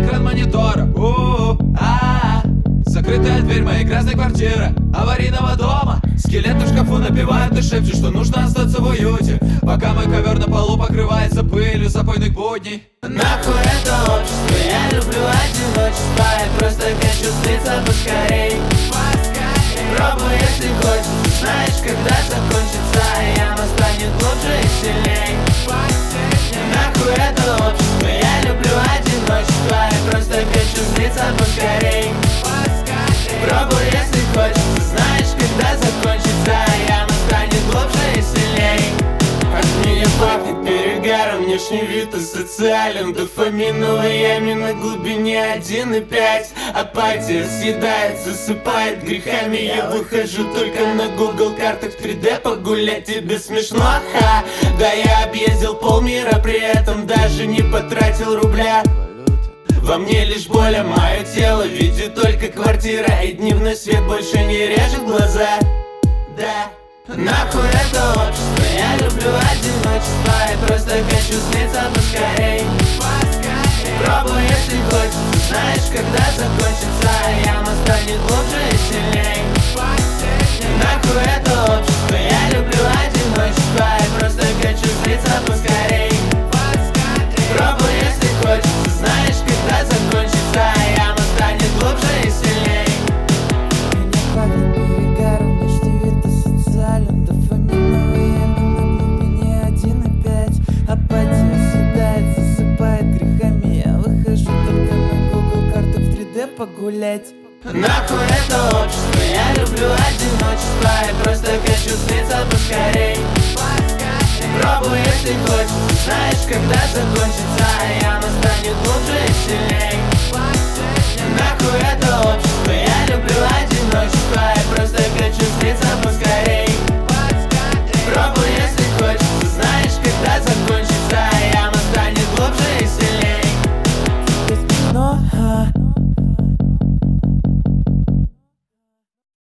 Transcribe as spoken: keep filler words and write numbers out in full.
экран монитора. У-у-у, а-а-а. Закрытая дверь моей грязной квартиры, аварийного дома. Скелет в шкафу напевает и шепчет, что нужно остаться в уюте, пока мой ковер на полу покрывается пылью запойных будней. Нахуй это общество, я люблю одиночество. Я просто хочу слиться поскорей. Пробуй, если хочешь, знаешь, когда закончится, яма станет глубже и сильней. Нахуй это общество, я люблю одиночество. Я просто хочу слиться поскорей. Пробуй, если хочешь, знаешь, когда закончится, яма станет глубже и сильней. От меня пахнет перегаром, внешний вид асоциален. Дофаминовый яме на глубине один и пять. Апатия съедает, засыпает грехами. Я выхожу только на Google картах три дэ погулять. Тебе смешно? Ха! Да я объездил полмира, при этом даже не потратил рубля. Во мне лишь боль, а мое тело видит только квартира. И дневной свет больше не режет глаза. Да. Нахуй это общество, я люблю одиночество. Я просто хочу слиться поскорей. Пробуй, если хочешь, знаешь, когда закончится, яма станет глубже и сильней. Нахуй это общество, я люблю одиночество. Я просто хочу слиться поскорей. Пробуй, если хочешь, знаешь, когда закончится, яма станет глубже и сильней. Меня пахнет перегаром, внешний вид асоциален. Дофаминовый яме на глубине один и пять. Апатия съедает, засыпает грехами. Я выхожу только на Google картах в три дэ погулять. Нахуй это общество, я люблю одиночество. Я просто хочу слиться поскорей. Пробуй, если хочешь, знаешь, когда закончится,